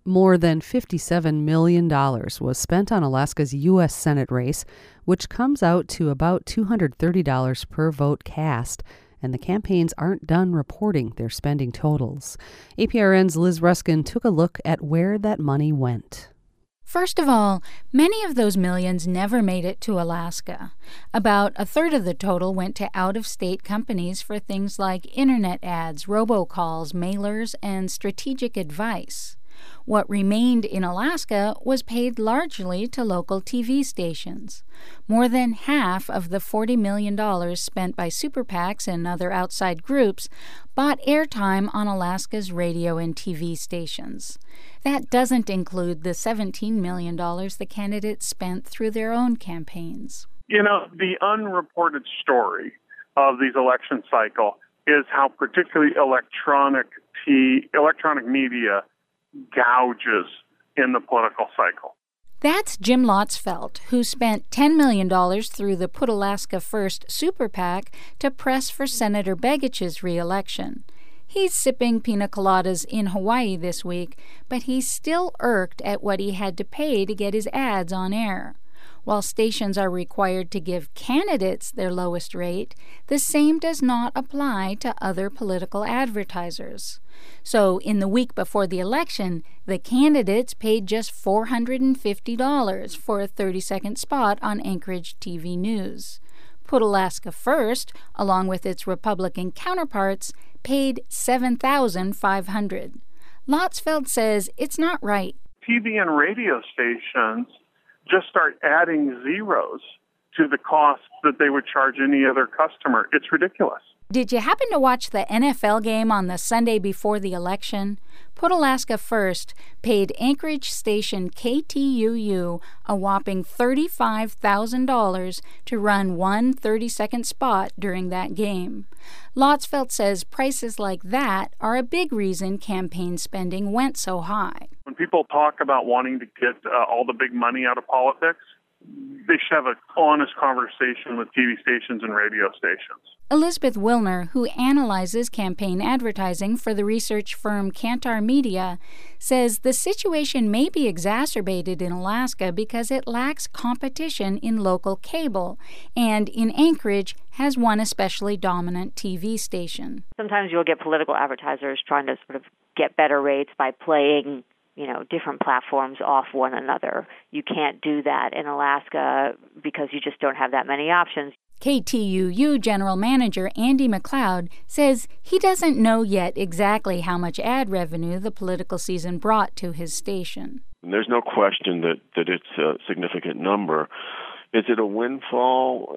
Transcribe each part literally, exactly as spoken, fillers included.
More than fifty-seven million dollars was spent on Alaska's U S Senate race, which comes out to about two hundred thirty dollars per vote cast, and the campaigns aren't done reporting their spending totals. A P R N's Liz Ruskin took a look at where that money went. First of all, many of those millions never made it to Alaska. About a third of the total went to out-of-state companies for things like internet ads, robocalls, mailers, and strategic advice. What remained in Alaska was paid largely to local T V stations. More than half of the forty million dollars spent by super PACs and other outside groups bought airtime on Alaska's radio and T V stations. That doesn't include the seventeen million dollars the candidates spent through their own campaigns. You know, the unreported story of these election cycle is how particularly electronic t- electronic media gouges in the political cycle. That's Jim Lotzfeld, who spent ten million dollars through the Put Alaska First super PAC to press for Senator Begich's re-election. He's sipping pina coladas in Hawaii this week, but he's still irked at what he had to pay to get his ads on air. While stations are required to give candidates their lowest rate, the same does not apply to other political advertisers. So, in the week before the election, the candidates paid just four hundred fifty dollars for a thirty-second spot on Anchorage T V News. Put Alaska First, along with its Republican counterparts, paid seven thousand five hundred dollars. Lotzfeld says it's not right. T V and radio stations just start adding zeros to the cost that they would charge any other customer. It's ridiculous. Did you happen to watch the N F L game on the Sunday before the election? Put Alaska First paid Anchorage station K T U U a whopping thirty-five thousand dollars to run one thirty-second spot during that game. Lotzfeld says prices like that are a big reason campaign spending went so high. When people talk about wanting to get uh, all the big money out of politics, they should have an honest conversation with T V stations and radio stations. Elizabeth Wilner, who analyzes campaign advertising for the research firm Kantar Media, says the situation may be exacerbated in Alaska because it lacks competition in local cable, and in Anchorage has one especially dominant T V station. Sometimes you'll get political advertisers trying to sort of get better rates by playing you know, different platforms off one another. You can't do that in Alaska because you just don't have that many options. K T U U General Manager Andy McLeod says he doesn't know yet exactly how much ad revenue the political season brought to his station. There's no question that, that it's a significant number. Is it a windfall?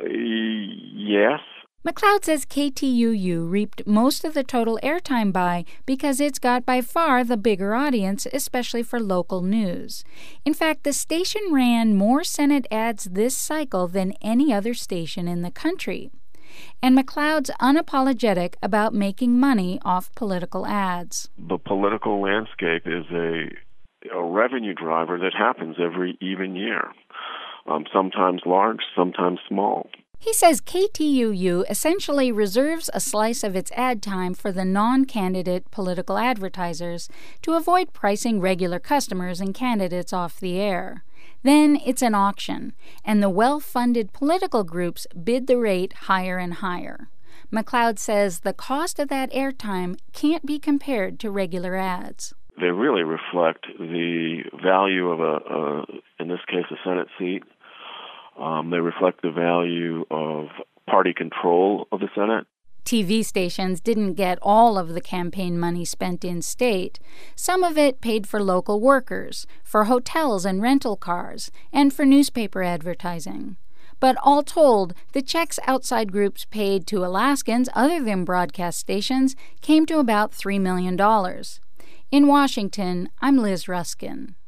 Yes. McLeod says K T U U reaped most of the total airtime buy because it's got by far the bigger audience, especially for local news. In fact, the station ran more Senate ads this cycle than any other station in the country. And McLeod's unapologetic about making money off political ads. The political landscape is a, a revenue driver that happens every even year, um, sometimes large, sometimes small. He says K T U U essentially reserves a slice of its ad time for the non-candidate political advertisers to avoid pricing regular customers and candidates off the air. Then it's an auction, and the well-funded political groups bid the rate higher and higher. McLeod says the cost of that airtime can't be compared to regular ads. They really reflect the value of, a, a in this case, a Senate seat. Um, they reflect the value of party control of the Senate. T V stations didn't get all of the campaign money spent in state. Some of it paid for local workers, for hotels and rental cars, and for newspaper advertising. But all told, the checks outside groups paid to Alaskans other than broadcast stations came to about three million dollars. In Washington, I'm Liz Ruskin.